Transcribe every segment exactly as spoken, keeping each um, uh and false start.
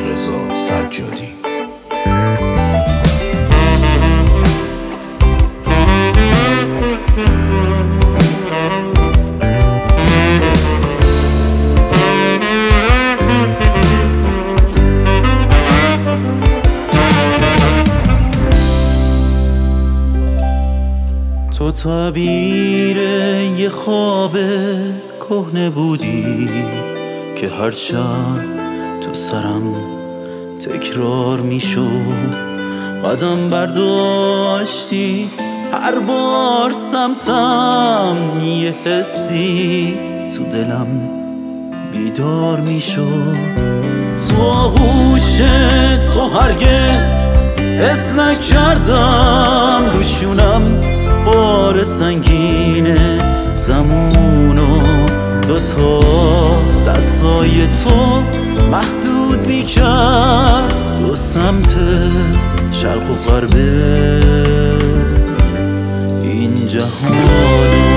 رضا سجادی. تو تعبیر یه خواب کهنه بودی که هرچند تو سرم تکرار میشد. قدم برداشتی هر بار سمتم، یه حسی تو دلم بیدار میشد. تو آغوش تو هرگز حس نکردم، روشونم بار سنگینه زمونو دوتا دستای تو محدود میکرد. دو سمت شرق و غرب این جهانو.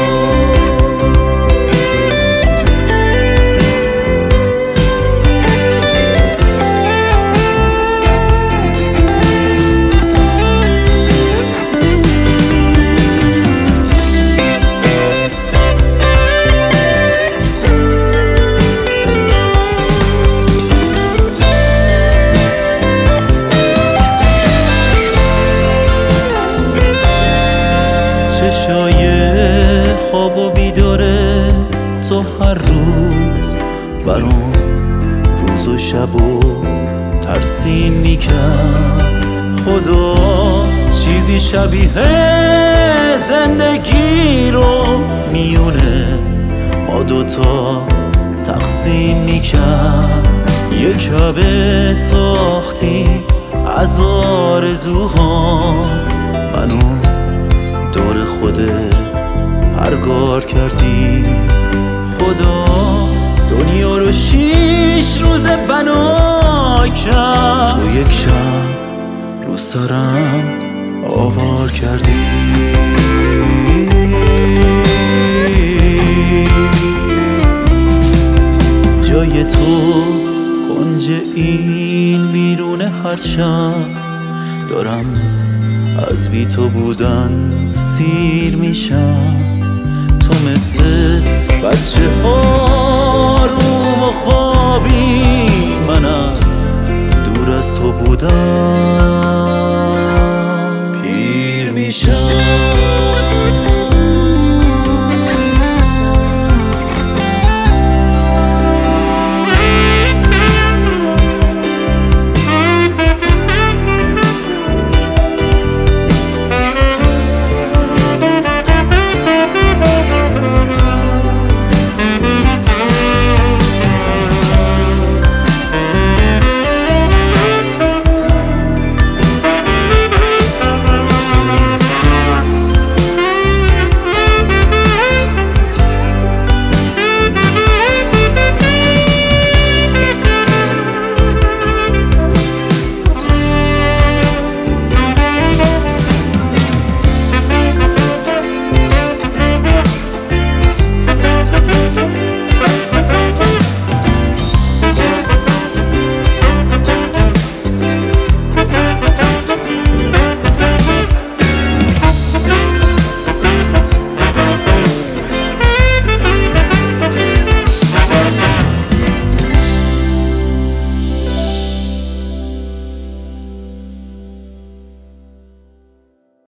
چشای خواب و بیداره تو هر روز برام روز و شب و ترسیم میکرد. خدا چیزی شبیه زندگی رو میونه ما دوتا تقسیم میکرد. یه کعبه ساختی از آرزوها، منو دور خودت پرگار کردی. خدا دنیا رو شیش روز بنا کرد، تو یک شب رو سرم آوار کردی. جای تو کنج این بیرون هر شب دارم از بی تو بودن سیر میشم. تو مثل بچه آروم و خوابی، من از دور از تو بودم